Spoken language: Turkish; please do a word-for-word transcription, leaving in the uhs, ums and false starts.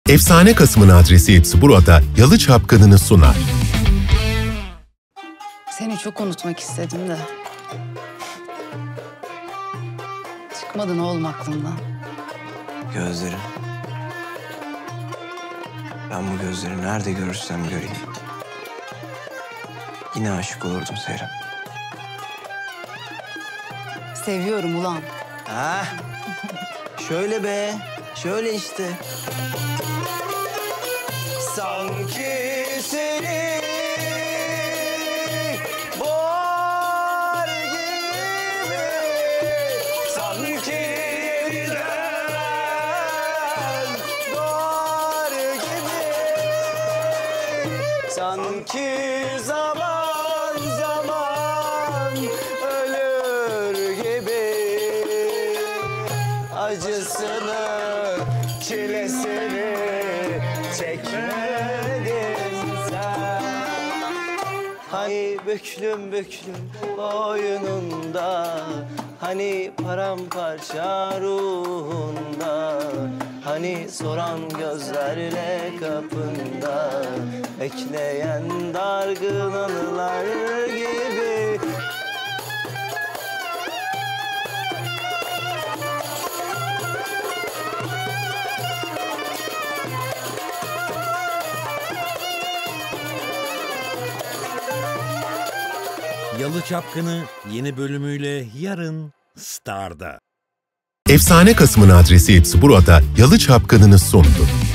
Efsane Kasım'ın adresi hepsi burada Yalı Çapkını'nı sunar. Seni çok unutmak istedim de. Çıkmadın oğlum aklımdan. Gözlerim. Ben bu gözleri nerede görürsem göreyim. Yine aşık olurdum Seherem. Seviyorum ulan. Ha? Şöyle be. Şöyle işte. Sanki seni boğar gibi, sanki yeniden doğar gibi, sanki zaman zaman ölür gibi, acısını çilesini çekmedin sen. Hani büklüm büklüm boynunda, hani paramparça ruhunda, hani soran gözlerle kapında, bekleyen dargın anılar gibi. Yalı Çapkını yeni bölümüyle yarın Star'da. Efsane Kasım'ın adresi hepsi burada Yalı Çapkını'nı sundu.